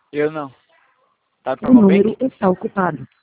Eu não. Tá O normal bem? número está ocupado.